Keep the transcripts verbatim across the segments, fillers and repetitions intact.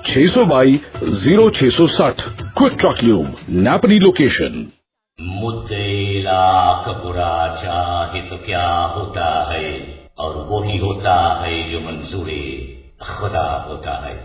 छह सौ by zero छह सौ साठ। क्विक ट्रक ल्यूब, नापनी लोकेशन। मुद्दे लाख बुरा चाहे तो क्या होता है, और वो ही होता है जो मंजूरे खुदा होता है।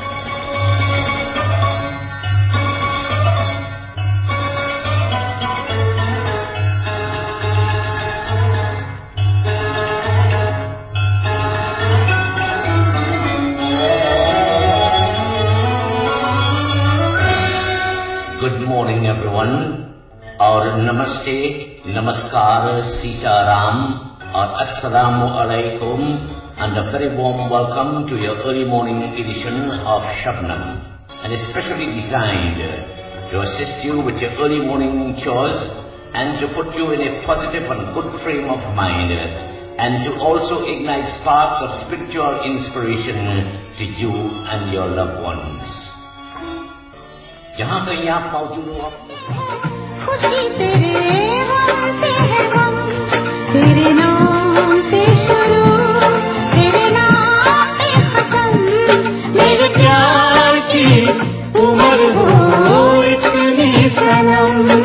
गुड मॉर्निंग एवरीवन, और नमस्ते, नमस्कार, सीताराम और अस्सलामु अलैकुम, and a very warm welcome to your early morning edition of Shabnam, and especially designed to assist you with your early morning chores and to put you in a positive and good frame of mind, and to also ignite sparks of spiritual inspiration to you and your loved ones. जहाँ कहीं आप मौजूद हो, खुशी तेरे गम से है गम, तेरे नाम से शुरू, तेरे नाम पे खत्म, मेरे प्यार की उम्र हो इतनी सनम।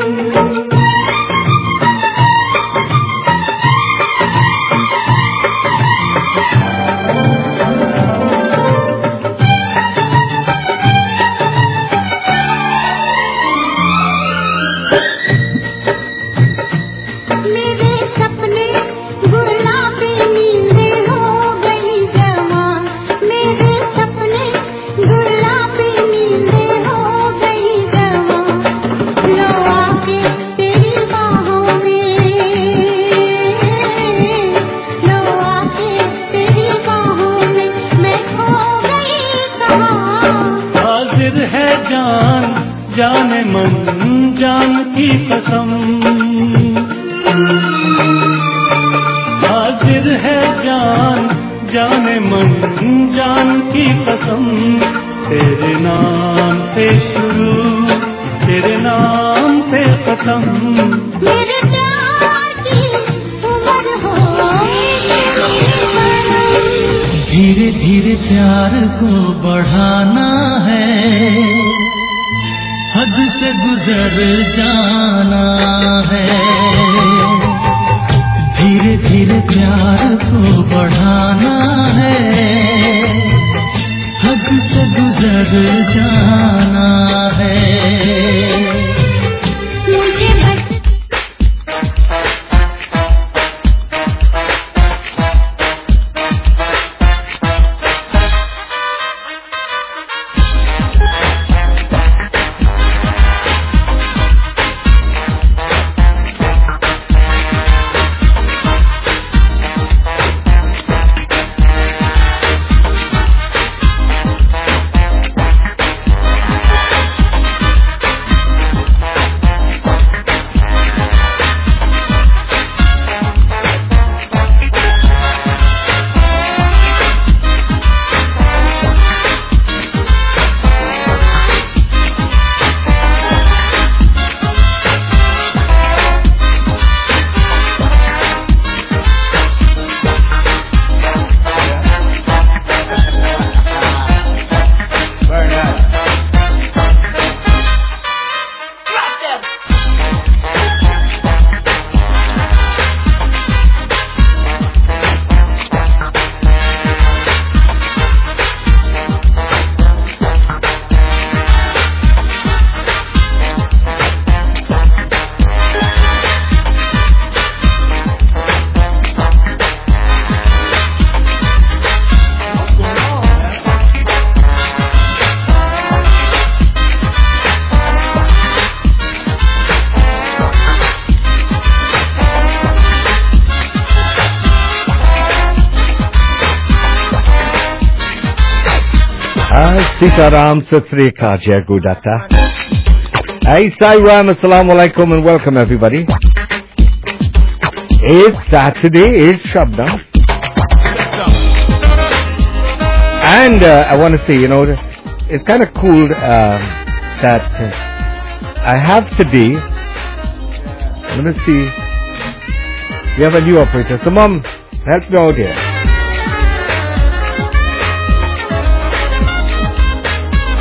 जाने मन जान की कसम, हाजिर है जान जाने मन जान की कसम, तेरे नाम से शुरू, तेरे नाम से खत्म, मेरे प्यार की उम्र हो। धीरे धीरे प्यार को बढ़ाना है, हद से गुजर जाना है, धीरे धीरे प्यार को बढ़ाना है, हद से गुजर जाना है। मुझे बस Sitaram, Sat Sri Akal, Jai Gurudata. Hey, Sairam, Assalamu Alaikum and welcome everybody. It's Saturday, it's Shabnam. And uh, I want to say, you know, it's kind of cool uh, that uh, I have today, let me see, we have a new operator. So Mom, help me out here.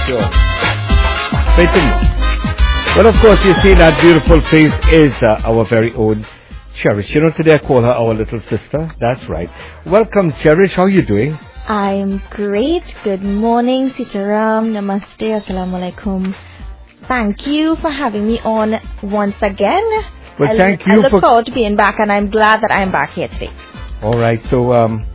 sure. Waiting. Well, of course, you see that beautiful face is uh, our very own Cherish. You know, today I call her our little sister. That's right. Welcome, Cherish. How are you doing? I'm great. Good morning, Sitaram. Namaste. Assalamu alaikum. Thank you for having me on once again. Well, I, thank you I look for... forward to being back, and I'm glad that I'm back here today. All right. So, um,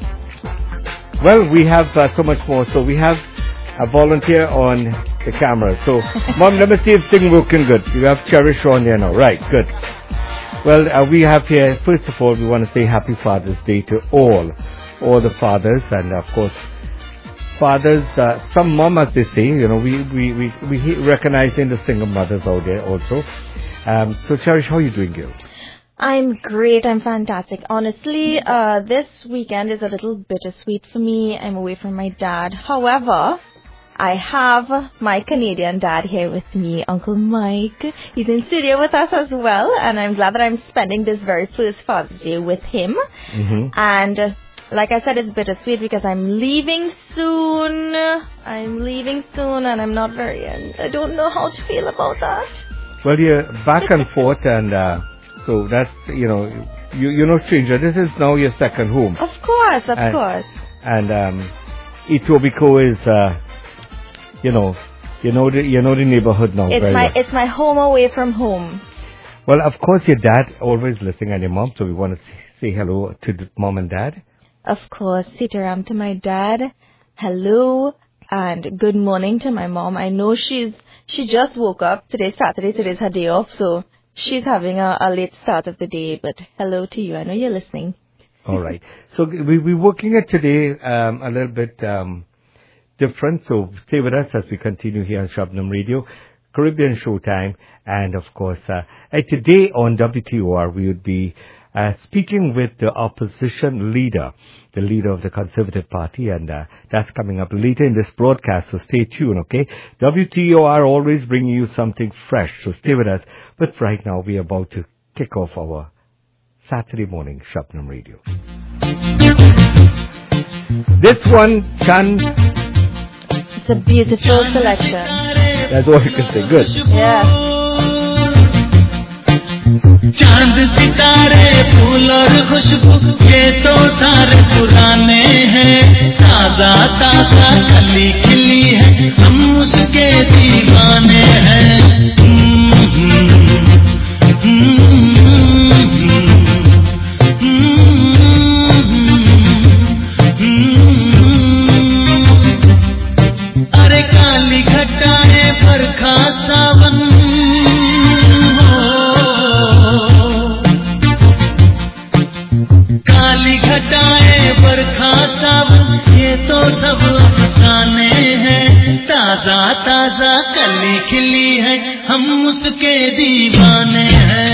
well, we have uh, so much more. So we have a volunteer on the camera. So, Mom, let me see if things working good. You have Cherish on there now. Right. Good. Well, uh, we have here, first of all, we want to say Happy Father's Day to all, all the fathers, and of course, fathers, uh, some mamas, they say, you know, we, we, we, we recognizing the single mothers out there also. Um, so, Cherish, how are you doing, girl? I'm great. I'm fantastic. Honestly, uh, this weekend is a little bittersweet for me. I'm away from my dad. However, I have my Canadian dad here with me, Uncle Mike. He's in studio with us as well, and I'm glad that I'm spending this very first Father's Day with him. Mm-hmm. And uh, like I said, it's bittersweet because I'm leaving soon. I'm leaving soon, and I'm not very, I don't know how to feel about that. Well, you're back and forth, and uh, so that's, you know, you, you're no stranger. This is now your second home. Of course, of and, course. And um, Etobicoke is... Uh, You know, you know the you know the neighborhood now. It's very my well. it's my home away from home. Well, of course, your dad always listening, and your mom. So we want to say hello to the mom and dad. Of course, Sitaram to my dad. Hello and good morning to my mom. I know she's she just woke up. Today's Saturday. Today's her day off, so she's having a, a late start of the day. But hello to you. I know you're listening. All right. So we we're working at today um, a little bit. Um, different, so stay with us as we continue here on Shabnam Radio, Caribbean Showtime, and of course, uh, and today on W T O R we would be uh, speaking with the opposition leader, the leader of the Conservative Party, and uh, that's coming up later in this broadcast, so stay tuned, okay? W T O R always bringing you something fresh, so stay with us, but right now we are about to kick off our Saturday morning Shabnam Radio. This one can... It's a beautiful selection. That's all you can say. Good. Yeah. चांद सितारे फूल और खुशबू ये तो सारे पुराने हैं ताजा ताजा खली खिली है हम उसके दीवाने हैं अरे काली घटाएं बरखा सावन काली घटाएं बरखा सावन ये तो सब अफसाने हैं ताजा ताजा कली खिली है हम उसके दीवाने हैं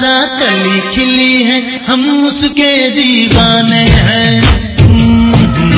हम उसके दीवाने हैं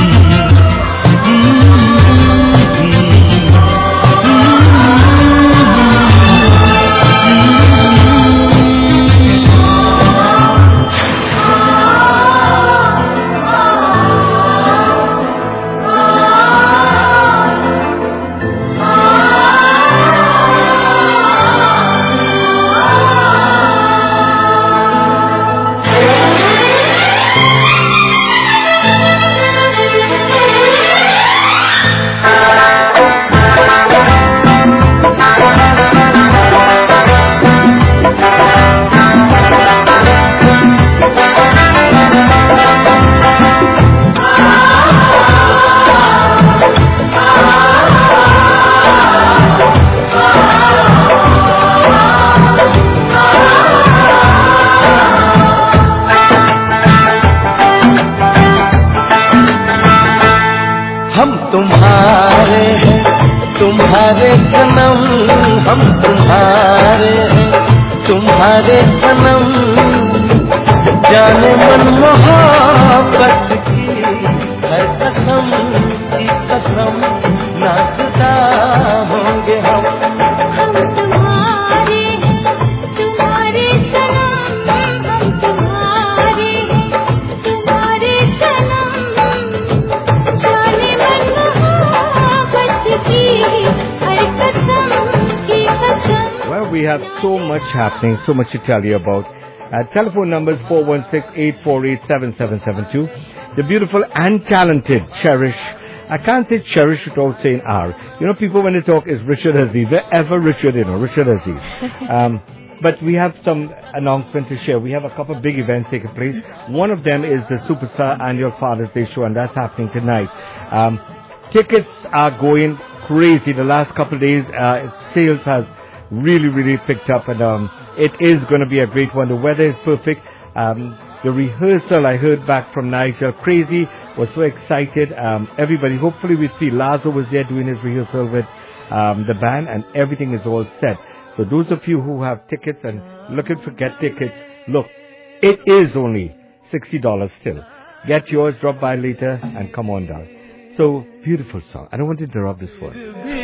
तुम्हारे सनम जाने मन मोहब्बत की है कसम की कसम ना जुदा होंगे हम हम तुम्हारे तुम्हारे सनम हम तुम्हारे तुम्हारे सनम जाने मन मोहब्बत की हर कसम की कसम. Well, we have so much happening, so much to tell you about. Uh, telephone numbers four one six, eight four eight, seven seven seven two. The beautiful and talented Cherish. I can't say Cherish without saying R. You know, people when they talk is Richard Aziz. Wherever Richard, you know, Richard Aziz. Um, but we have some announcement to share. We have a couple of big events taking place. One of them is the Superstar Annual Father's Day Show, and that's happening tonight. Um, tickets are going crazy. The last couple of days, uh, sales has really, really picked up, and um, it is going to be a great one. The weather is perfect. Um, the rehearsal, I heard back from Nigel, crazy, was so excited. Um, everybody, hopefully we see Lazo was there doing his rehearsal with um, the band, and everything is all set. So those of you who have tickets and looking to get tickets, look, it is only sixty dollars still. Get yours, drop by later, and come on down. So, beautiful song. I don't want to interrupt this one.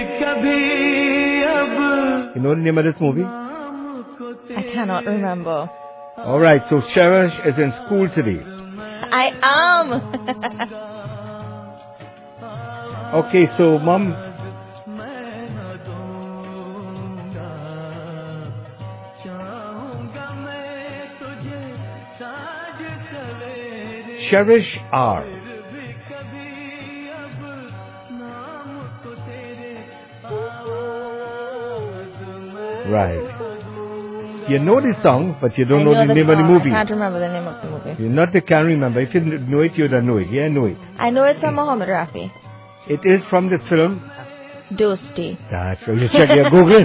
You know the name of this movie? I cannot remember. Alright, so Cherish is in school today. I am. Okay, so Mom, Cherish R. Right. You know the song, but you don't I know, know the name song. of the movie. I can't remember the name of the movie. You not you can't remember. If you know it, you don't know it. Yeah, know it. I know it's a Muhammad Rafi. It is from the film. Dosti. That's right. You check your Google.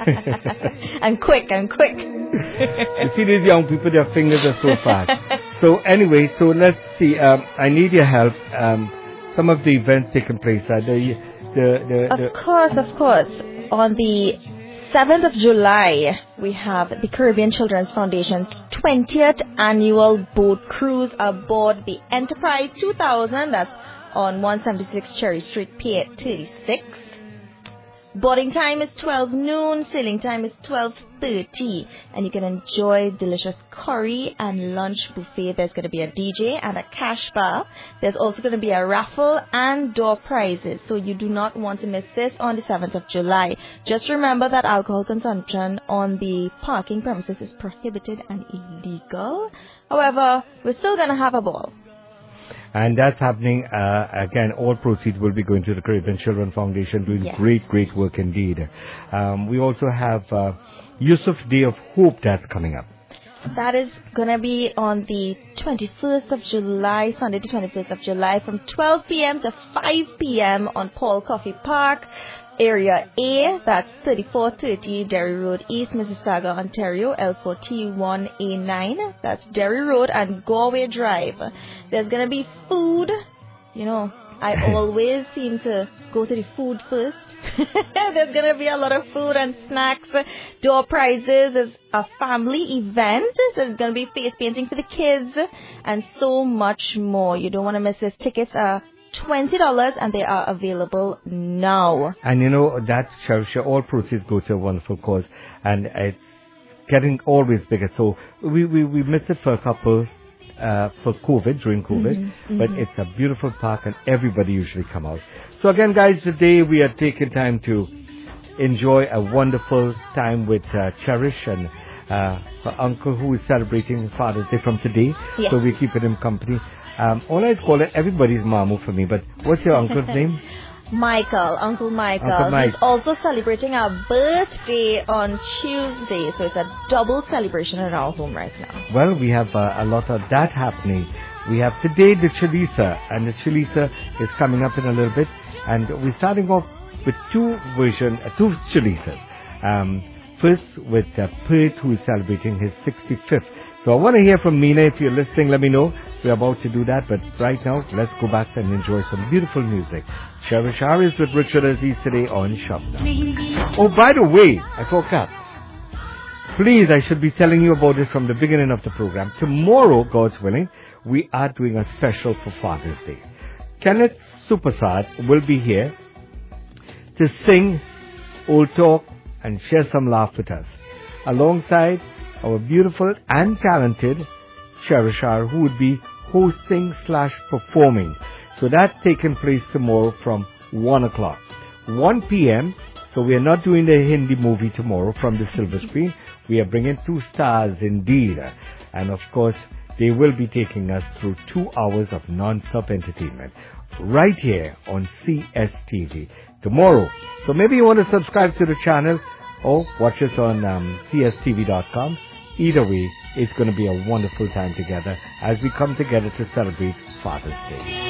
I'm quick, I'm quick. You see these young people, their fingers are so fast. So anyway, so let's see. Um, I need your help. Um, some of the events taking place. Uh, the, the, the, Of the, course, of course. On the seventh of July, we have the Caribbean Children's Foundation's twentieth annual boat cruise aboard the Enterprise two thousand. That's on one seventy-six Cherry Street, Pier thirty-six. Boarding time is twelve noon, sailing time is twelve thirty, and you can enjoy delicious curry and lunch buffet. There's going to be a D J and a cash bar. There's also going to be a raffle and door prizes, so you do not want to miss this on the seventh of July. Just remember that alcohol consumption on the parking premises is prohibited and illegal. However, we're still going to have a ball. and that's happening, uh, again, all proceeds will be going to the Caribbean Children Foundation, doing Yes. great, great work indeed. Um, we also have uh, Yusuf Day of Hope that's coming up. That is going to be on the twenty-first of July, Sunday the twenty-first of July, from twelve p.m. to five p.m. on Paul Coffey Park, Area A. That's thirty-four thirty Derry Road East, Mississauga, Ontario, L four T one A nine. That's Derry Road and Galway Drive. There's going to be food. You know, I always seem to go to the food first. There's going to be a lot of food and snacks, door prizes. It's a family event. So there's going to be face painting for the kids and so much more. You don't want to miss this. Tickets are twenty dollars and they are available now. And you know, that cherish, all proceeds go to a wonderful cause. And it's getting always bigger. So we, we, we missed it for a couple Uh, for COVID, during COVID, Mm-hmm, but mm-hmm. it's a beautiful park and everybody usually come out. So again, guys, today we are taking time to enjoy a wonderful time with uh, Cherish and uh, her uncle who is celebrating Father's Day from today. Yes. So we're keeping him company. Um, all I call it, everybody's Mamu for me, but what's your uncle's name? Michael, Uncle Michael. Uncle Mike. He's also celebrating our birthday on Tuesday, so it's a double celebration in our home right now. Well, we have uh, a lot of that happening. We have today the Chalisa, and the Chalisa is coming up in a little bit, and we're starting off with two version, uh, two Chalisas. Um, first with uh, Perth, who is celebrating his sixty-fifth. So I want to hear from Meena. If you're listening, let me know. We're about to do that, but right now, let's go back and enjoy some beautiful music. Cherish R is with Richard Aziz today on Shop Now. Oh, by the way, I forgot. please, I should be telling you about this from the beginning of the program. Tomorrow, God's willing, we are doing a special for Father's Day. Kenneth Supersad will be here to sing, old talk, and share some laugh with us, alongside our beautiful and talented Cherishar, who would be hosting slash performing. So that's taking place tomorrow from one o'clock. one p.m., so we are not doing the Hindi movie tomorrow from the silver screen. We are bringing two stars indeed. And of course, they will be taking us through two hours of non-stop entertainment right here on C S T V tomorrow. So maybe you want to subscribe to the channel or watch us on um, C S T V dot com. Either way, it's going to be a wonderful time together as we come together to celebrate Father's Day.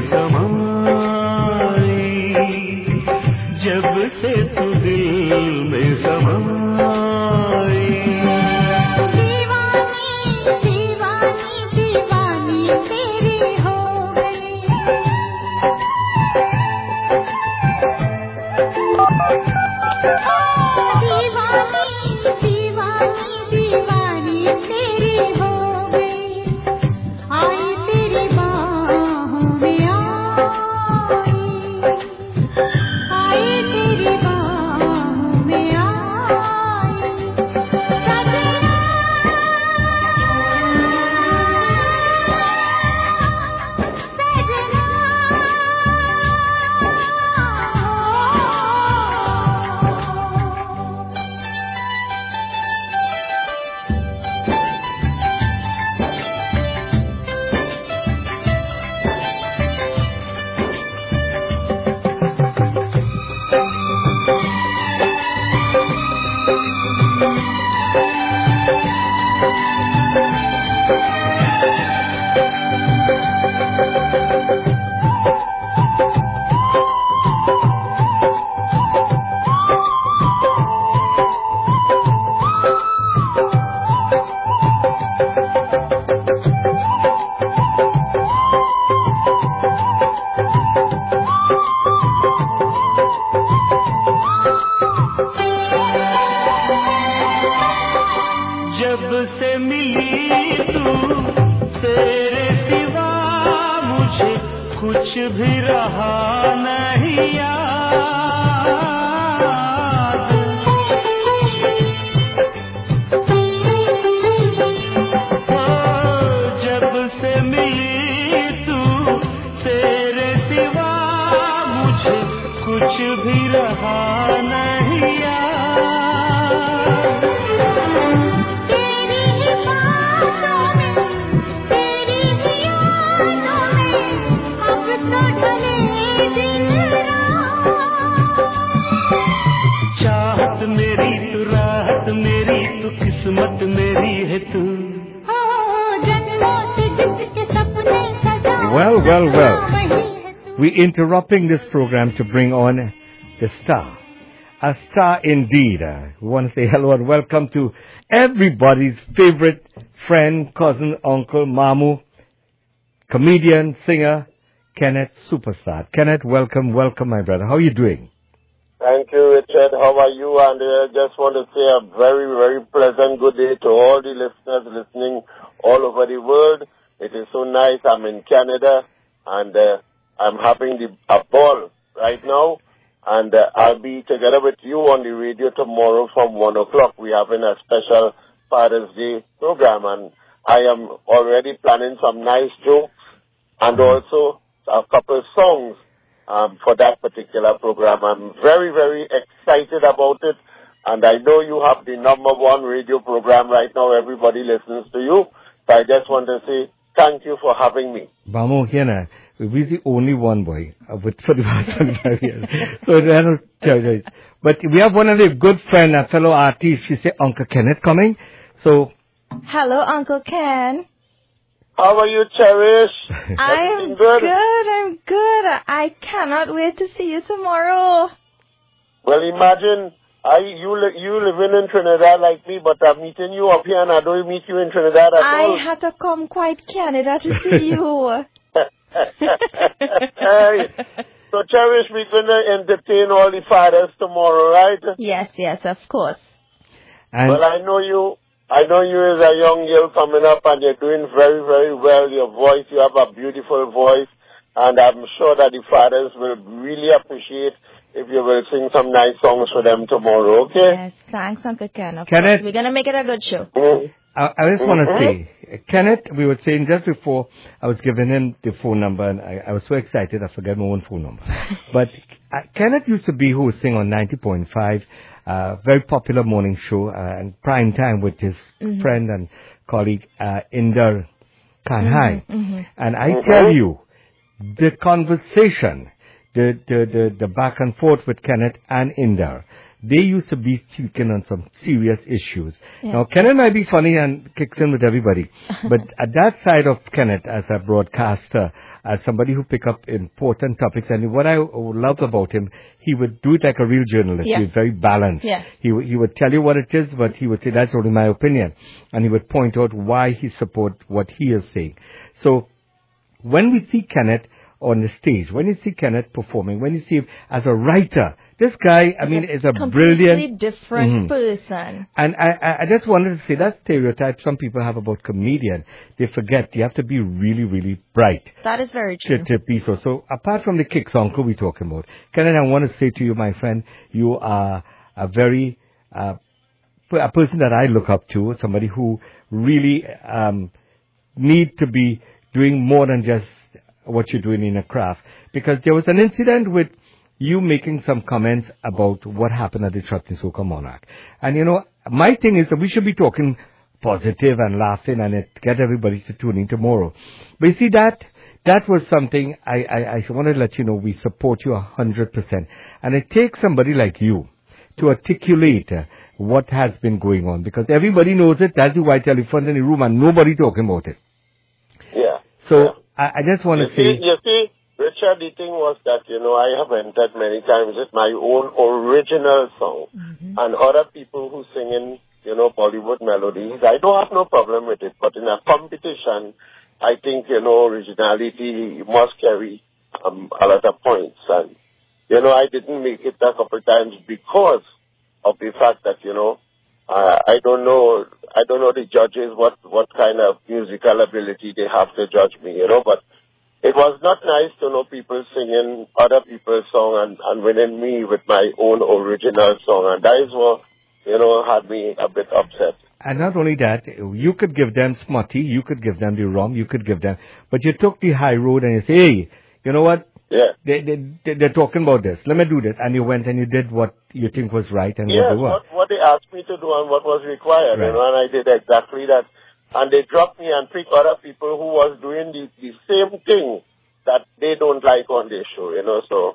समाई, जब से तू दिल में समाई। दीवानी दीवानी दीवानी तेरी हो गई। दीवानी दीवानी दीवानी तेरी हो गई। आई तेरी बाहों में आई, आई तेरी बाहों में आई। सजना जब से मिली तू, तेरे सिवा मुझे कुछ भी रहा नहीं याद। ओ, जब से मिली तू, तेरे सिवा मुझे कुछ भी रहा नहीं याद। तेरी ही बातों में, तेरी ही यादों में, अब तो ढले दिन रात। चाहत मेरी तू, राहत मेरी तू, किस्मत मेरी है तू। हो जन्मों से जिसके सपने सजाए, Well, well, well. वही है तू। We're interrupting this program to bring on the star. A star indeed. Uh, we want to say hello and welcome to everybody's favorite friend, cousin, uncle, Mamu, comedian, singer, Kenneth Superstar. Kenneth, welcome, welcome, my brother. How are you doing? Thank you, Richard. How are you? And I uh, just want to say a very, very pleasant good day to all the listeners listening all over the world. It is so nice. I'm in Canada, and uh, I'm having the, a ball right now. And uh, I'll be together with you on the radio tomorrow from one o'clock. We're having a special Father's Day program, and I am already planning some nice jokes and also a couple songs um, for that particular program. I'm very, very excited about it, and I know you have the number one radio program right now. Everybody listens to you. So I just want to say thank you for having me. Mamu, here now, we're the only one boy uh, with for the past twenty-five years. So I don't tell you. But we have one of the good friend, a fellow artist. She said, Uncle Kenneth coming. So Hello, Uncle Ken. How are you, Cherish? I'm Everything good? good? I'm good. I cannot wait to see you tomorrow. Well, imagine I you li- you living in Trinidad like me, but I'm meeting you up here, and I don't meet you in Trinidad at I all. had to come quite Canada to see you. Hey, so, Cherish, we're going to entertain all the fathers tomorrow, right? Yes, yes, of course. and Well, I know you. I know you as a young girl coming up, and you're doing very, very well. Your voice, you have a beautiful voice, and I'm sure that the fathers will really appreciate if you will sing some nice songs for them tomorrow, okay? Yes, thanks, Uncle Ken. Of Kenneth. course. We're going to make it a good show. Mhm. I, I just want to Mhm. say, Kenneth, we were saying just before I was giving him the phone number, and I, I was so excited I forgot my own phone number. But uh, Kenneth used to be who was sing on ninety point five, uh, very popular morning show, uh, and prime time with his Mhm. friend and colleague uh, Inder Kanhai. Mhm. And I tell you, the conversation, the, the, the, the back and forth with Kenneth and Inder, they used to be speaking on some serious issues. Yeah. Now, Kenneth might be funny and kicks in with everybody, but at that side of Kenneth as a broadcaster, as somebody who pick up important topics, and what I loved about him, he would do it like a real journalist. Yeah. He was very balanced. Yeah. He, w- he would tell you what it is, but he would say, that's only my opinion. And he would point out why he support what he is saying. So, when we see Kenneth on the stage, when you see Kenneth performing, when you see him as a writer, this guy, I mean, is a completely brilliant... different Mhm. person. And I, I, I just wanted to say that stereotype some people have about comedian, they forget you have to be really, really bright That is very to, true. to be so. So apart from the kicks, uncle, we're talking about, Kenneth, I want to say to you, my friend, you are a very, uh, a person that I look up to, somebody who really um, need to be doing more than just what you're doing in a craft. Because there was an incident with you making some comments about what happened at the Trotting Soca Monarch. And you know, my thing is that we should be talking positive and laughing and it, get everybody to tune in tomorrow. But you see that, that was something I, I, I want to let you know we support you a hundred percent. And it takes somebody like you to articulate uh, what has been going on. Because everybody knows it, that's the white elephant in the room and nobody talking about it. Yeah. So, yeah. I, I just want You to see, say... you see, Richard, the thing was that, you know, I have entered many times with my own original song. Mm-hmm. And other people who sing in, you know, Bollywood melodies, I don't have no problem with it. But in a competition, I think, you know, originality must carry um, a lot of points. And, you know, I didn't make it a couple times because of the fact that, you know, uh, I don't know, I don't know the judges, what, what kind of musical ability they have to judge me, you know, but it was not nice to know people singing other people's song and, and winning me with my own original song. And that is what, you know, had me a bit upset. And not only that, you could give them smutty, you could give them the rum, you could give them, but you took the high road and you say, hey, you know what? Yeah. They, they, they, they're talking about this. Let me do this. And you went and you did what you think was right and Yes, what they were. what, what they asked me to do and what was required, Right. you know, and I did exactly that. And they dropped me and picked other people who was doing the, the same thing that they don't like on their show, you know, so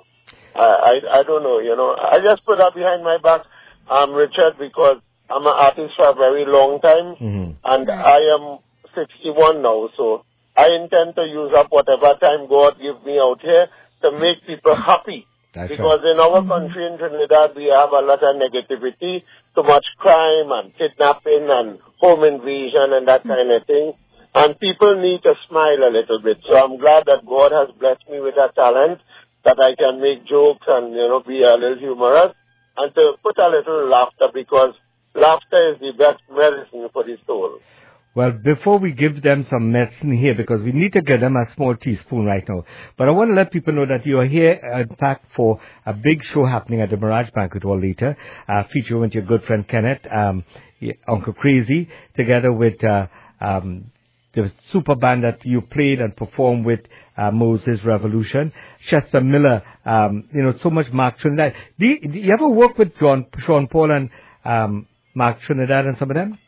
I, I, I don't know, you know. I just put that behind my back, um, Richard, because I'm an artist for a very long time, Mm-hmm. and I am sixty-one now, so I intend to use up whatever time God gives me out here to make people happy. That's Because right. in our country, in Trinidad, we have a lot of negativity, too much crime and kidnapping and home invasion and that kind of thing. And people need to smile a little bit. So I'm glad that God has blessed me with that talent, that I can make jokes and, you know, be a little humorous and to put a little laughter, because laughter is the best medicine for the soul. Well, before we give them some medicine here, because we need to give them a small teaspoon right now, but I want to let people know that you are here, uh, in fact, for a big show happening at the Mirage Banquet Hall later, uh, featuring with your good friend Kenneth, um, Uncle Crazy, together with uh, um, the super band that you played and performed with, uh, Moses Revolution, Chester Miller, um, you know, so much Mark Trinidad. Do you, do you ever work with John, Sean Paul and um, Mark Trinidad and some of them?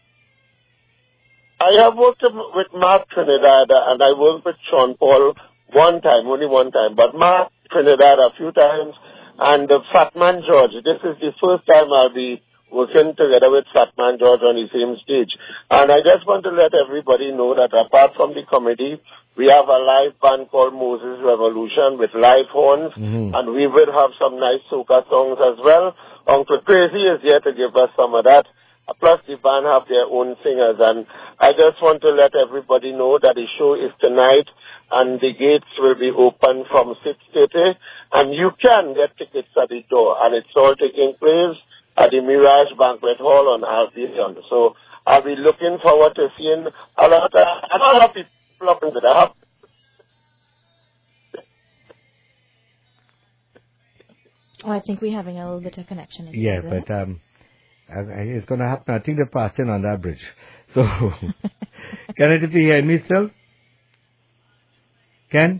I have worked with Mark Trinidad and I worked with Sean Paul one time, only one time, but Mark Trinidad a few times, and uh, Fatman George. This is the first time I'll be working together with Fatman George on the same stage. And I just want to let everybody know that apart from the comedy, we have a live band called Moses Revolution with live horns, Mm-hmm. and we will have some nice soca songs as well. Uncle Crazy is here to give us some of that. Plus, the band have their own singers, and I just want to let everybody know that the show is tonight, and the gates will be open from six thirty, and you can get tickets at the door, and it's all taking place at the Mirage Banquet Hall on Albion. So I'll be looking forward to seeing a lot of, a lot of people up into the Oh, I think we're having a little bit of connection issues Yeah, there. but um, I, I, it's going to happen. I think they're passing on that bridge. So, can it be hear me still? Can?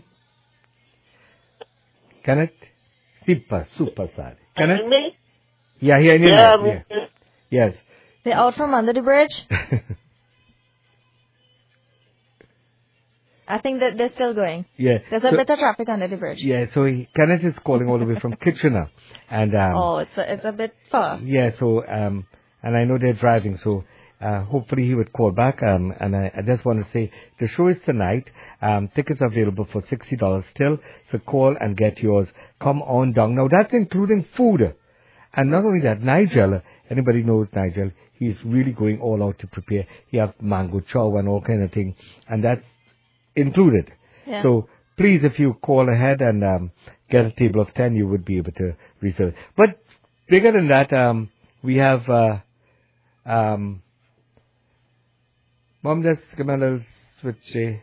Can it? Super, super sad. Can it? Me? Yeah, hear me Yeah, now. me. Yeah. Yes. They're out from under the bridge? I think that they're still going. Yeah. There's a so, bit of traffic under the bridge. Yeah, so he, Kenneth is calling all the way from Kitchener. And, um, Oh, it's a, it's a bit far. yeah, so, um, and I know they're driving, so, uh, hopefully he would call back. Um, and I, I just want to say the show is tonight. Um, tickets are available for sixty dollars still. So call and get yours. Come on down. Now that's including food. And not only that, Nigel, anybody knows Nigel, he's really going all out to prepare. He has mango chow and all kind of thing. And that's included. Yeah. So please, if you call ahead and um, get a table of ten, you would be able to reserve. But bigger than that, um, we have, uh, um, Mom, let's give me a little switch. eh?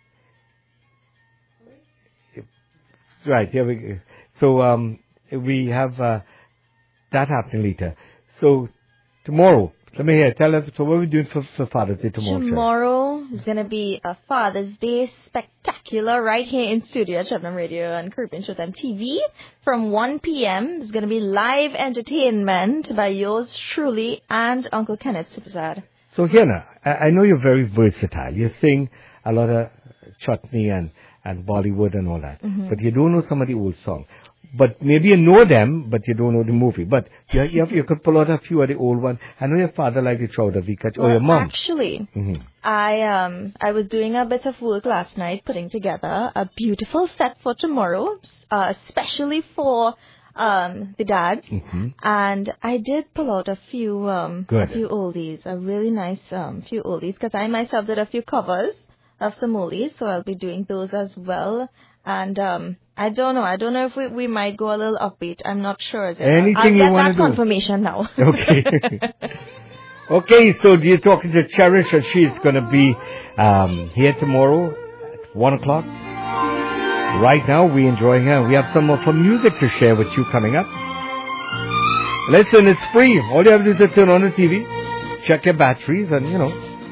Right, here we go. So um, we have uh, that happening later. So tomorrow, let me hear. Tell us. So what are we doing for, for Father's Day tomorrow? Cheryl? Tomorrow is going to be a Father's Day spectacular right here in studio at Shabnam Radio and Caribbean Showtime T V from one p.m. There's going to be live entertainment by yours truly and Uncle Kenneth Supersad. So here now, I, I know you're very versatile. You sing a lot of chutney and, and Bollywood and all that. Mm-hmm. But you don't know some of the old songs. But maybe you know them, but you don't know the movie. But you, you, have, you could pull out a few of the old ones. I know your father liked the Chowder Vikach, or Well, your mom. Actually, Mm-hmm. I um I was doing a bit of work last night, putting together a beautiful set for tomorrow, uh, especially for um the dads. Mm-hmm. And I did pull out a few um Good. a few oldies, a really nice um few oldies, because I myself did a few covers of some oldies, so I'll be doing those as well. And um I don't know, I don't know if we, we might go a little upbeat. I'm not sure. Is it? Anything I'll you get wanna that do. confirmation now. Okay. Okay, so you're talking to Cherish, and she's going to be um, here tomorrow at one o'clock. Right now, we're enjoying her. We have some of her music to share with you coming up. Listen, it's free. All you have to do is turn on the T V, check your batteries, and, you know.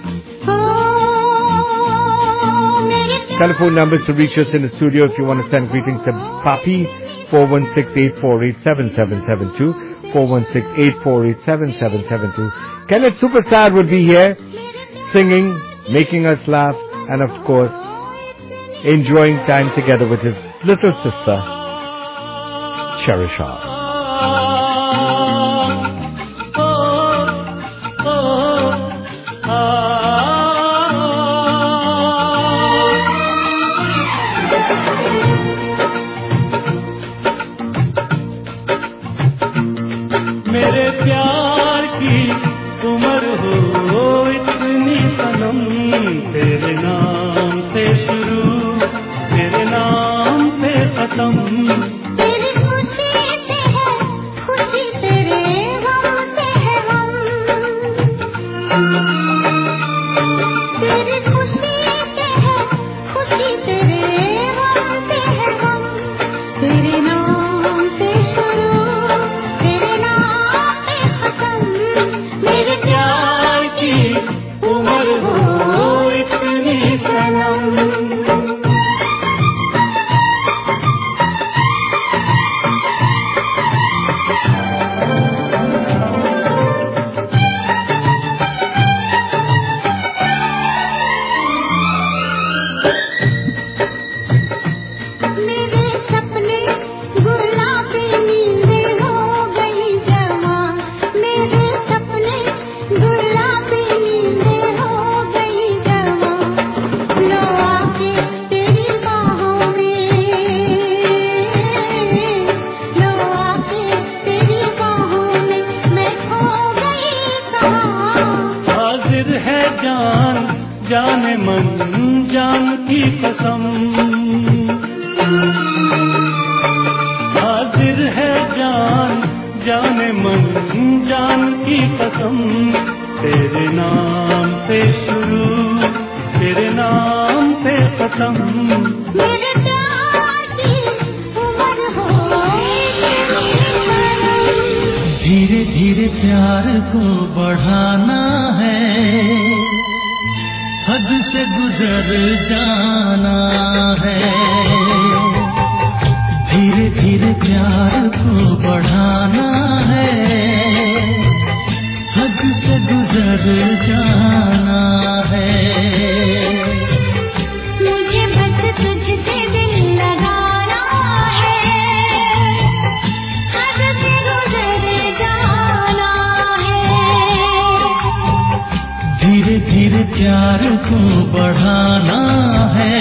Telephone numbers to reach us in the studio if you want to send greetings to Papi, four one six, eight four eight, seven seven seven two, four one six, eight four eight, seven seven seven two. Kenneth Superstar will be here, singing, making us laugh, and of course, enjoying time together with his little sister, Cherish her. मेरे प्यार की उम्र हो इतनी सनम, तेरे नाम से शुरू तेरे नाम से खत्म। तेरी खुशी से है खुशी, तेरे गम से है गम। तेरी खुशी से है खुशी, तेरे गम से है गम। तेरे नाम से शुरू तेरे नाम पे खत्म। मेरे प्यार की उम्र हो इतनी सनम। मेरे सपने गुलाबी नींदें हो गई जवां। मेरे सपने गुलाबी नींदें हो गई जवां। लो आके तेरी बाहों में, लो आके तेरी बाहों में, मैं खो गई कहाँ। हाजिर है जान जाने मन जान की कसम। हाजिर है जान जाने मन जान की कसम। तेरे नाम से शुरू तेरे नाम से खत्म। मेरे प्यार की उम्र हो इतनी सनम। धीरे धीरे प्यार को बढ़ाना है, हद से गुजर जाना है। धीरे धीरे प्यार को बढ़ाना है, हद से गुजर जाना है। मुझे प्यार को बढ़ाना है,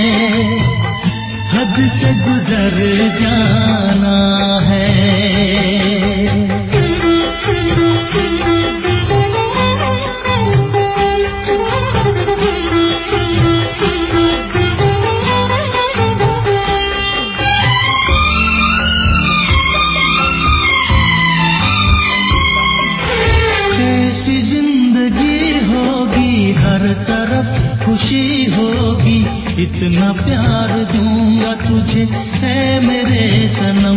हद से गुजर जाना है। कैसी जिंदगी होगी, हर तरफ खुशी होगी, इतना प्यार दूंगा तुझे है मेरे सनम।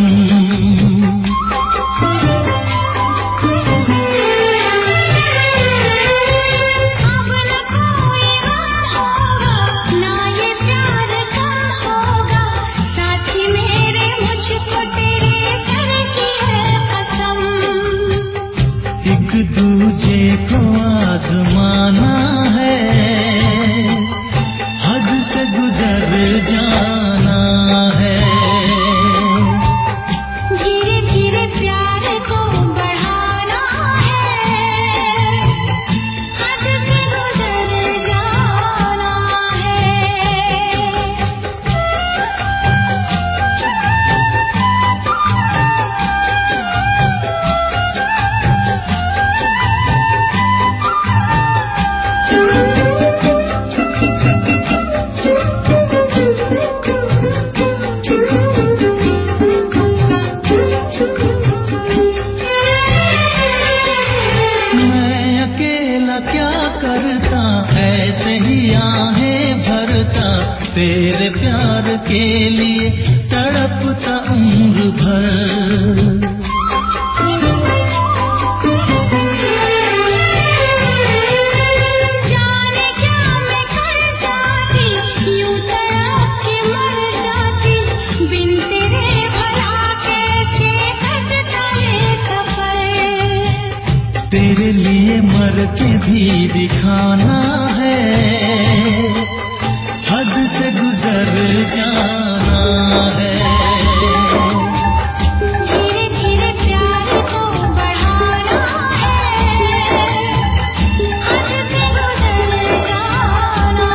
अब न कोई गम होगा, ना ये प्यार कम होगा, साथी मेरे मुझको तेरे घर की है कसम। एक दूजे को आजमाना है, हद से गुजर जाना है। धीरे धीरे प्यार को बढ़ाना है, हद से गुजर जाना है। मैं अकेला क्या करता, ऐसे ही आहें भरता, तेरे प्यार के लिए तड़पता उम्र भर। जाने क्या मैं कर जाती, यूं तड़प के मर जाती, बिन तेरे भला कैसे कटता ये सफर। तेरे लिए मर के भी दिखाना है, हद से गुजर जाना है। धीरे धीरे प्यार को बढ़ाना है, हद से गुजर जाना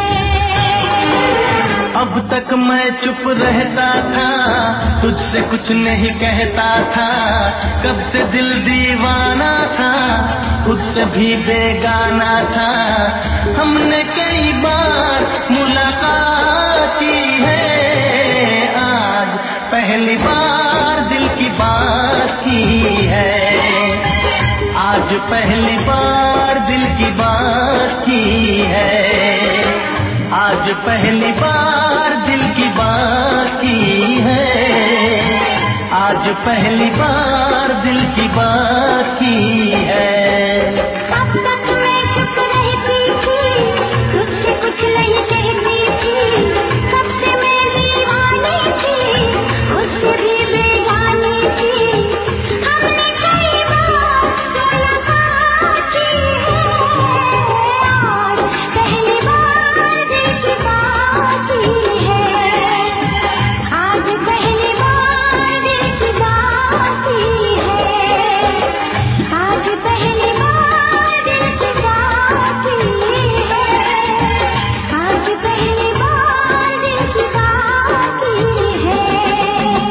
है। अब तक मैं चुप रहता था, तुझसे कुछ नहीं कहता था, कब से दिल दीवाना था, खुद से भी बेगाना था। हमने कई बार मुलाकात की है, आज पहली बार दिल की बात की है, आज पहली बार दिल की बात की है, आज पहली बार दिल की बात की है, आज पहली बार दिल की बात की है। अब तक मैं चुप रहती थी, तुझसे कुछ नहीं कहती थी, कब से मैं दीवानी थी, खुद से भी बेगानी थी। हमने कई बार मुलाकात की है, आज पहली बार दिल की बात की है, आज पहली बार दिल की बात की है, आज पहली बार दिल की बात की है, आज पहली बार दिल की बात की है।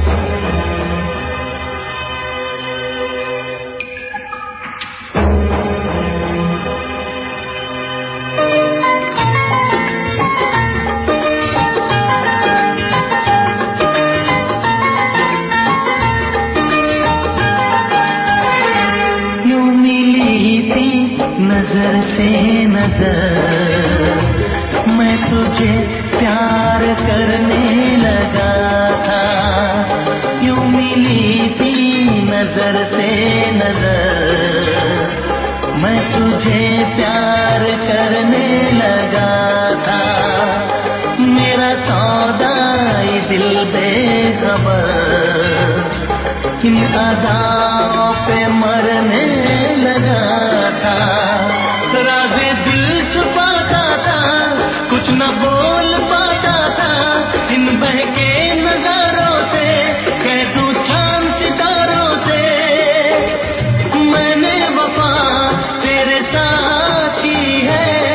यूं मिली थी नजर से नजर, मैं तुझे प्यार करने लगा था। यूं मिली थी नजर से नजर, मैं तुझे प्यार करने लगा था। मेरा सौदा ये दिल बेखबर, किन अदाओं पे मरने लगा था। राज़े दिल छुपाता था, कुछ न बोल पाता था, इन बहके नजारों से कह दूं चांद सितारों से, मैंने वफा तेरे साथ की है।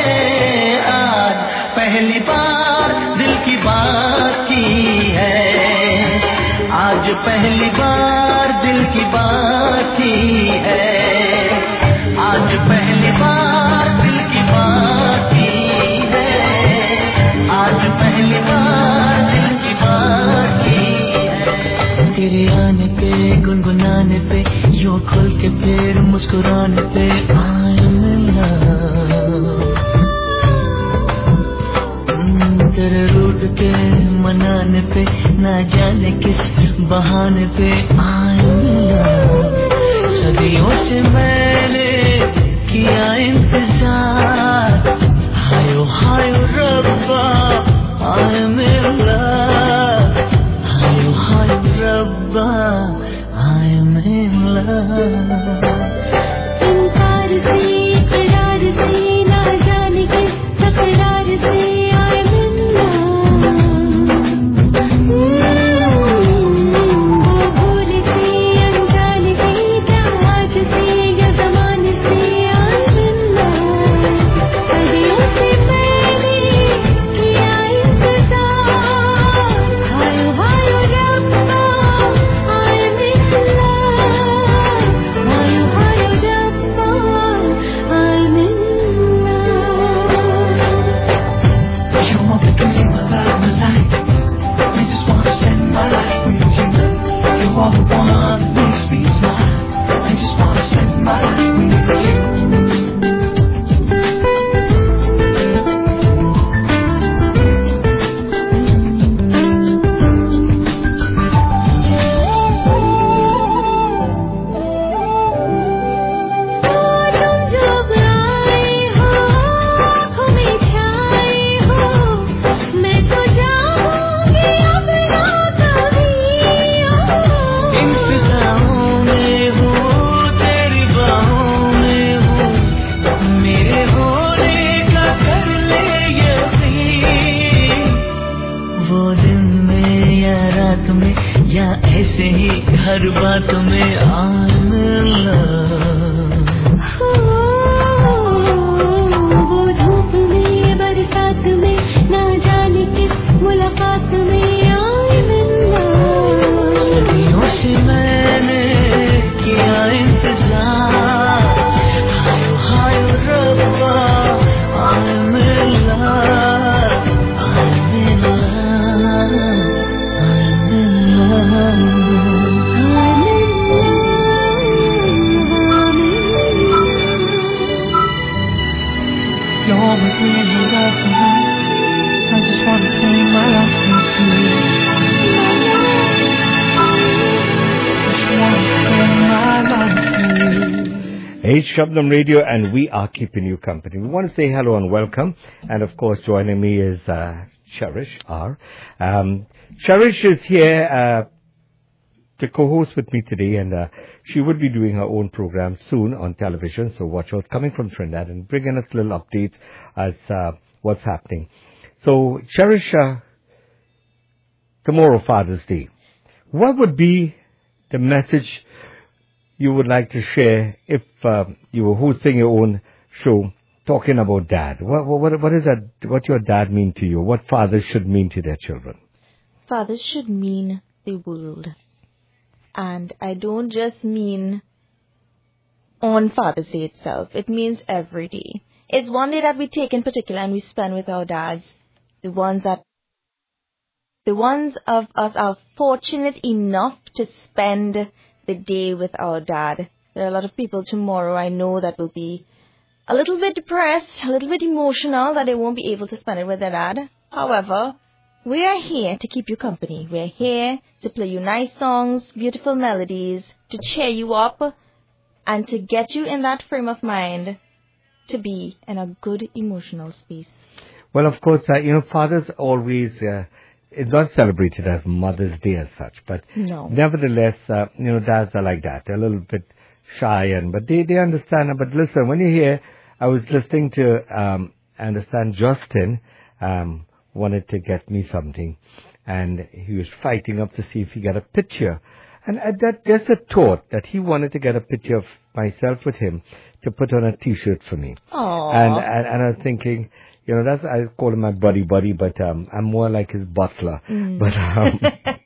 खुल के फिर मुस्कुराने पे I'm in love तेरे रूठ के मनाने पे ना जाने किस बहाने पे I'm in love सदियों से मैंने किया इंतजार हायो हायो रब्बा I'm in love हायो हायो रब्बा I'm in love इनकार से इकरार से ना जाने किस तकरार से I'm in love वो भूल से अनजाने से क्या आज से या ज़माने से I'm in love सदियों से मैंने किया इंतजार हायो हायो रब्बा I'm in love हायो हायो रब्बा I'm in love You want to give me my life, my life I just want to spend my life with you You are the one that makes me smile I just want to spend my life with you तुम जब आए हो आँखों में छाए हो मैं तो जाऊंगी अब ना कभी इंतज़ारों में हूँ तेरी बाहों में हूँ मेरे होने का कर ले यकीन वो दिन में या रात में या ऐसे ही हर बात में I'm in love वो धूप में बरसात में ना जाने किस मुलाकात में I'm in love सदियों से मैंने किया इंतजार हायो हायो रब्बा I'm in love I'm in love I'm in love You're with me and you love me I just want to spend my life with you Just want to spend my life with you H Shabnam Radio, and we are keeping you company. We want to say hello and welcome, and of course joining me is uh, Cherish R. Um, Cherish is here uh, to co-host with me today, and uh, she will be doing her own program soon on television, so watch out, coming from Trinidad and bringing us little updates as uh, what's happening. So Cherish, uh, tomorrow Father's Day, what would be the message you would like to share if uh, you were hosting your own show talking about dad? What, what, what is that? What your dad mean to you? What fathers should mean to their children? Fathers should mean the world. And I don't just mean on Father's Day itself. It means every day. It's one day that we take in particular and we spend with our dads. The ones that, the ones of us are fortunate enough to spend the day with our dad. There are a lot of people tomorrow I know that will be a little bit depressed, a little bit emotional that they won't be able to spend it with their dad. However, we are here to keep you company. We're here to play you nice songs, beautiful melodies, to cheer you up, and to get you in that frame of mind to be in a good emotional space. Well, of course, uh, you know, fathers always, uh, it's not celebrated as Mother's Day as such, but No. nevertheless, uh, you know, dads are like that. They're a little bit shy, and but they, they understand. But listen, when you hear, I was listening to, um, I understand Justin um, wanted to get me something, and he was fighting up to see if he got a picture. And at that, just a thought that he wanted to get a picture of myself with him to put on a T-shirt for me. Aww. And, and and I was thinking, you know, that's, I call him my buddy buddy, but um, I'm more like his butler. Mm. But um,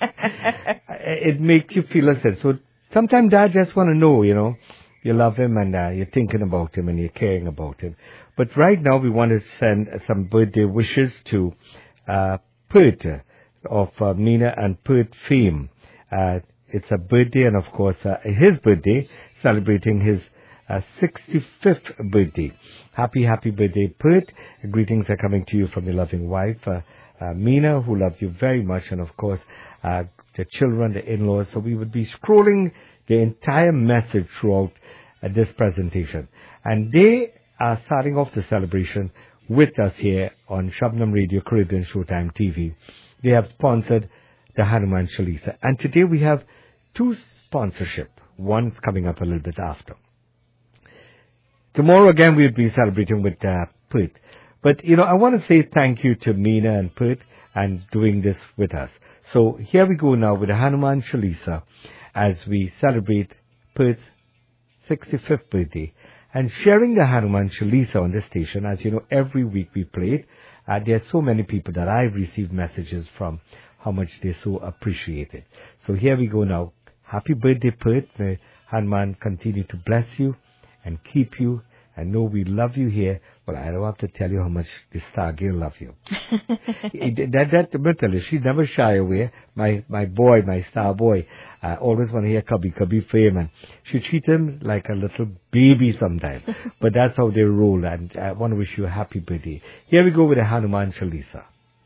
it makes you feel a sense. So sometimes dads just want to know, you know, you love him and uh, you're thinking about him and you're caring about him. But right now we want to send some birthday wishes to uh, Perth of uh, Mina and Perth fame. Uh, it's a birthday, and of course uh, his birthday, celebrating his uh, sixty-fifth birthday. Happy, happy birthday, Prit. Greetings are coming to you from your loving wife, uh, uh, Meena, who loves you very much, and of course, uh, the children, the in-laws. So we would be scrolling the entire message throughout uh, this presentation. And they are starting off the celebration with us here on Shabnam Radio, Caribbean Showtime T V. They have sponsored the Hanuman Chalisa. And today we have two sponsorship. One's coming up a little bit after. Tomorrow again we'll be celebrating with uh, Prit. But, you know, I want to say thank you to Meena and Prit and doing this with us. So here we go now with the Hanuman Chalisa as we celebrate Prit's sixty-fifth birthday. And sharing the Hanuman Chalisa on this station, as you know, every week we play it. Uh, there are so many people that I've received messages from how much they so appreciate it. So here we go now. Happy birthday, Prit. May Hanuman continue to bless you and keep you. And know we love you here. Well, I don't have to tell you how much the star girl love you. that that Myrtle, she never shy away. My my boy, my star boy, uh, always want to hear Kabhi Kabhi Fame, and she treats him like a little baby sometimes. But that's how they roll. And I want to wish you a happy birthday. Here we go with the Hanuman Chalisa.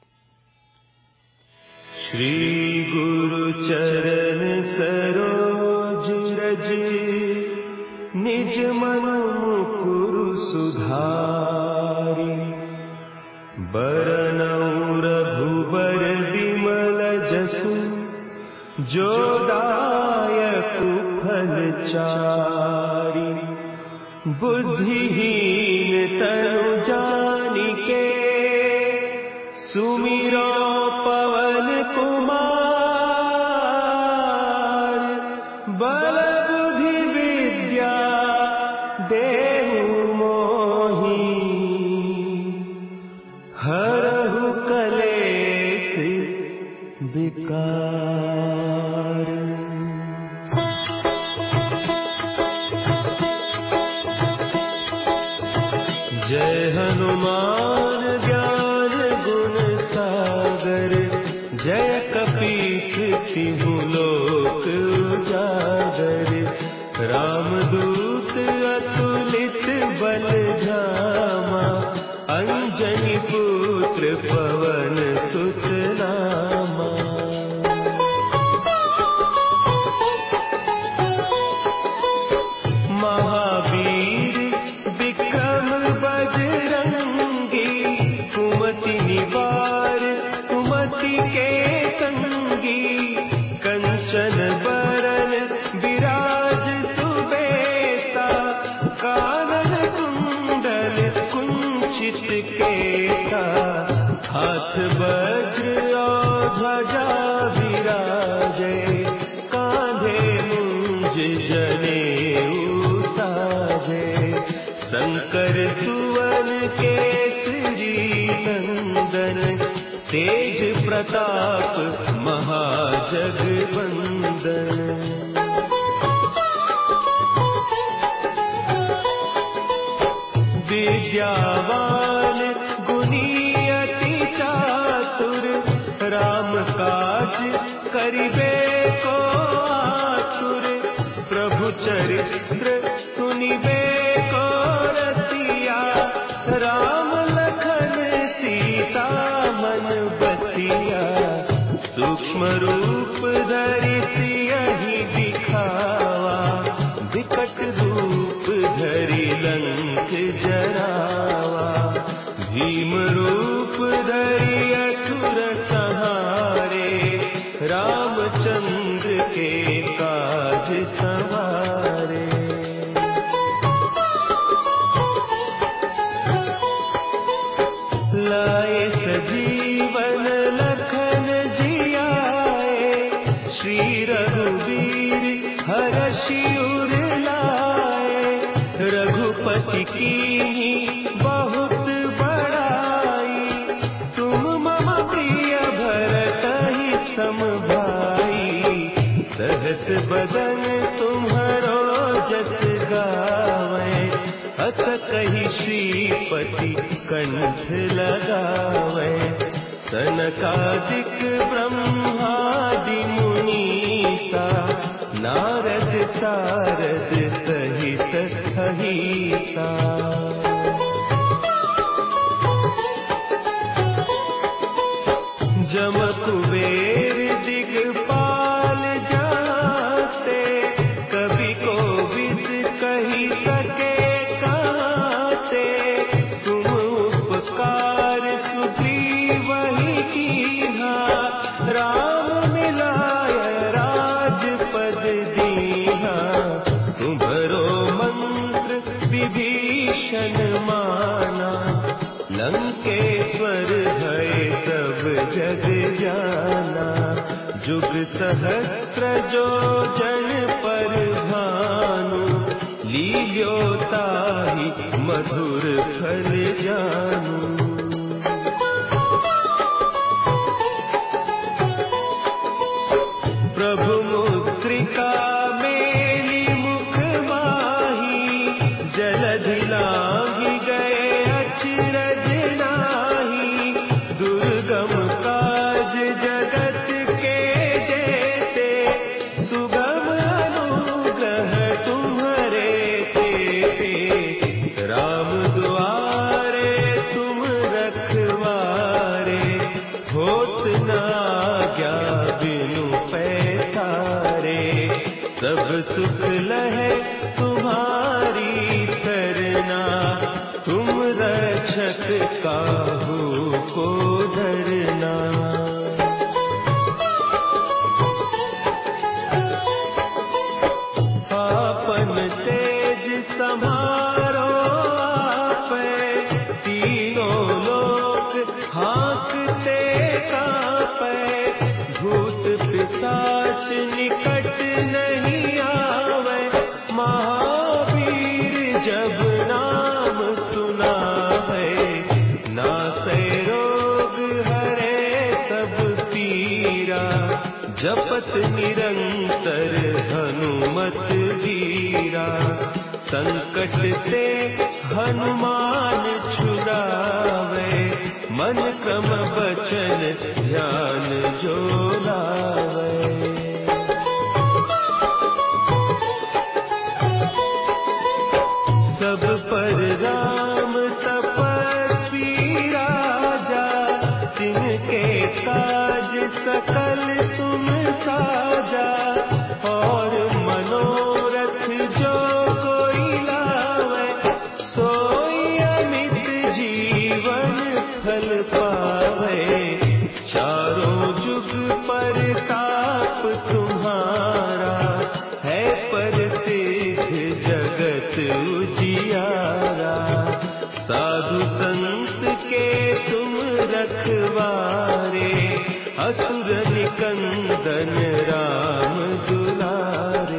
Shri Guru Charan Saroj Raj निज मन मुकुरु सुधारी बरनउँ रघुबर विमल जसु जो दायक फल चारि बुद्धिहीन तनु जानिके सुमिरो पवन कुमार बल जय हनुमान ज्ञान गुण सागर जय कपीस तिहु लोक उजागर रामदूत अतुलित बल धामा अंजनी पुत्र पवन सुत नामा महावीर विक्रम बजरंगी कुमति निवार सुमति के संगी कंचन बरन विराज सुबेसा कानन कुंडल कुंचित केसा हाथ वज्र और ध्वजा विराजे कांधे मुंज जनेऊ साजे शंकर सुवन केसरी नंदन तेज प्रताप महाजगवंदन विद्यावान गुणी अति चातुर राम काज करिबे को आतुर प्रभु चरित्र सुनिबे को रसिया राम लखन सीता मन बतिया सूक्ष्म रूप धरि सियहि दिखावा विकट रूप धरि लंक जरावा भीम रूप धरि असुर संहारे रामचंद्र के काज संवारे लाए सजीवन लखन जियाए श्री रघुवीर हरषि उर लाए रघुपति कीन्ही बहुत बड़ाई तुम मम प्रिय भरतहि सम भाई सहस बदन तुम्हरो जस गावे अत कहि श्रीपति कंठ लगावे सनकादिक ब्रह्मादि मुनीसा नारद सारद चालीसा। जम कुबेर दिगपाल जाते, कभी को विद कही सके काते। तुम उपकार सुग्रीव वही कीन्हा, राम मिलाय राजपद दीन्हा। तुम्हरो मंत्र विभीषण माना, लंकेश्वर भय सब जग जाना। जुग सहस्त्र जो जन पर भानु, लील्यो ताहि मधुर फल जानू। प्रभु मुद्रिका मेली मुख माही, जलधि लांघि गए अचरज नाही। दुर्गम काज जगत के जेते, सुगम अनुग्रह तुम्हरे तेते। राम दुआरे तुम रखवारे, होत न आज्ञा बिनु पैसारे। सब सुख लहे तुम्हारी सरना, तुम रक्षक काहू को डरना। आपन तेज समारो आपै, तीनों लोक हाँकते कांपै। भूत पिशाच निकट नहीं आवे, महावीर जब नाम सुनावे। नासै रोग हरे सब पीरा, जपत निरंतर हनुमत वीरा। संकट से हनुमान छुड़ावे, मन क्रम बचन ध्यान जो लावे। सब पर राम तपस्वी राजा, तिनके काज सकल तुम साजा। और मनोरथ जो कोई लावे, सोई अमित जीवन फल पावे। चारों जुग परताप तुम्हारा, है प्रसिद्ध जगत उजियारा। साधु संत के तुम रखवारे, असुर निकंदन राम दुलारे।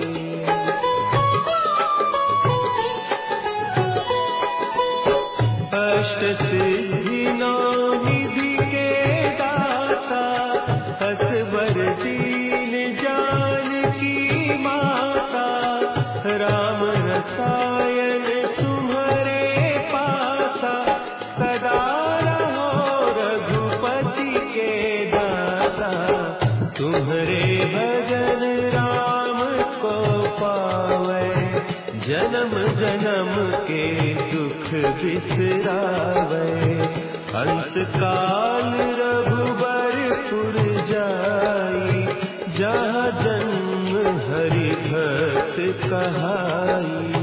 अष्ट सिद्धि नौ निधि के दाता, असबर दीन जानकी माता। राम रसायन तुम्हारे पासा, सदा रहो रघुपति के दाता। तुम्हारे भजन राम को पावे, जन्म जन्म के दुख बिसरावे। अंत काल रघुबरपुर जाई, जहाँ जन्म हरि भक्त कहाई।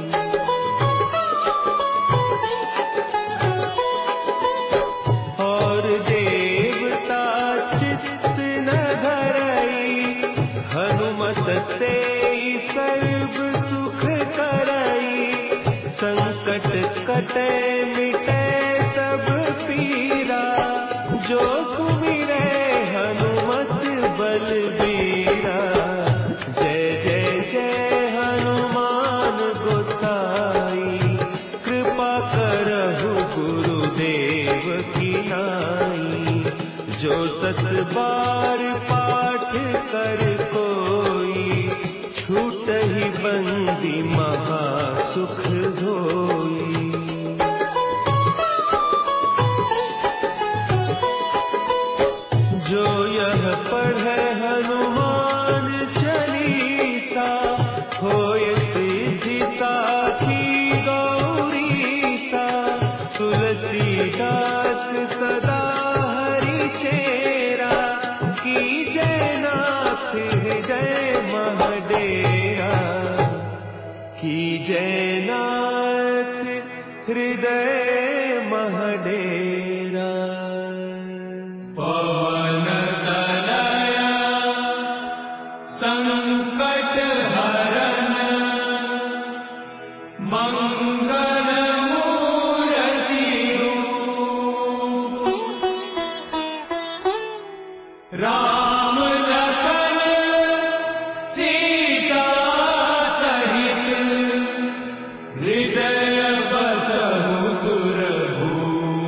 और देवता चित्त न धरई, हनुमत से सर्व सुख करई। संकट कटे मिटे सब पीरा, जो सुमिरै हनुमत बलबीरा। जय जय जय हनुमान गोसाई, कृपा करहु गुरुदेव की नाई। जो सत बार पाठ कर कोई, छूटहि बंदी महा सुख होई। जो यह पढ़े हनुमान चालीसा, होय सिद्धि साखी तेरा की जय नाथ हृदय महडेरा की जय नाथ हृदय महडेरा पवन तनया संकट हरन मंगल मूर्ति रूप राम लखन सीता सहित हृदय बसहु सुरभूप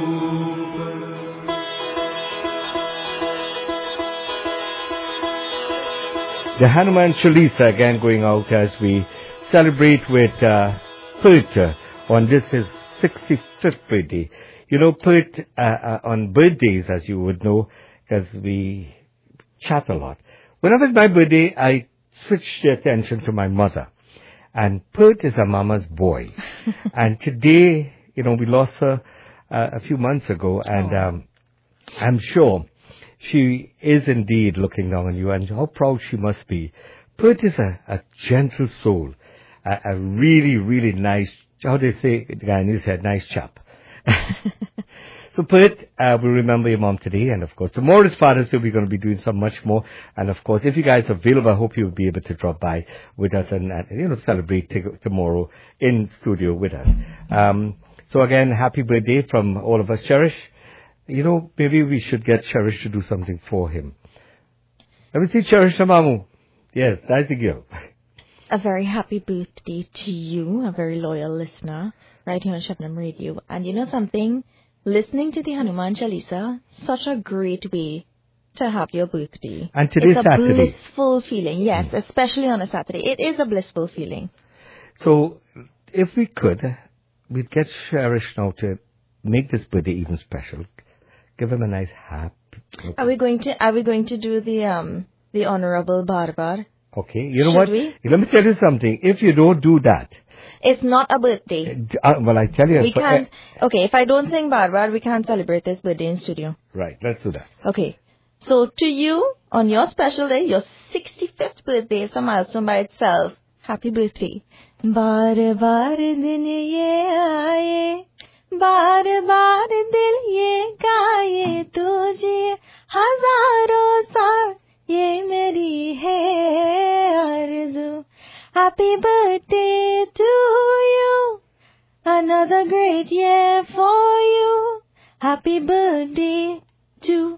The Hanuman Chalisa again going out as we celebrate with uh, Pert uh, on this his sixty-fifth birthday. You know, Pert uh, uh, on birthdays, as you would know, because we chat a lot. Whenever it's my birthday, I switch the attention to my mother. And Pert is her mama's boy. And today, you know, we lost her uh, a few months ago, and um, I'm sure she is indeed looking down on you, and how proud she must be. Pert is a, a gentle soul, a, a really, really nice, how do they say, the Guyanese said, nice chap. So Pert, uh, we remember your mom today, and of course tomorrow is Father's Day. We're going to be doing some much more, and of course if you guys are available, I hope you'll be able to drop by with us and, uh, you know, celebrate t- tomorrow in studio with us. Um, so again, happy birthday from all of us. Cherish, you know, maybe we should get Cherish to do something for him. Let me see Cherish Tamamu. Yes, that's the girl. A very happy birthday to you, a very loyal listener, right here on Shabnam Radio. And you know something? Listening to the Hanuman Chalisa, such a great way to have your birthday. And today's it's a Saturday. blissful feeling, yes, mm. especially on a Saturday. It is a blissful feeling. So, if we could, we'd get Cherish now to make this birthday even special. Give him a nice happy. Are we going to? Are we going to do the um the honorable Barbar? Okay, you know Should what? we? Let me tell you something. If you don't do that, it's not a birthday. Uh, well, I tell you, we for, can't. Okay, if I don't sing Barbar, we can't celebrate this birthday in studio. Right. Let's do that. Okay. So to you, on your special day, your sixty-fifth birthday, is a milestone by itself. Happy birthday. Bar bar din ye aaye, bar bar dil ye gaaye, tujhe hazaron saal ye meri hai arzu. Happy birthday to you, another great year for you. Happy birthday to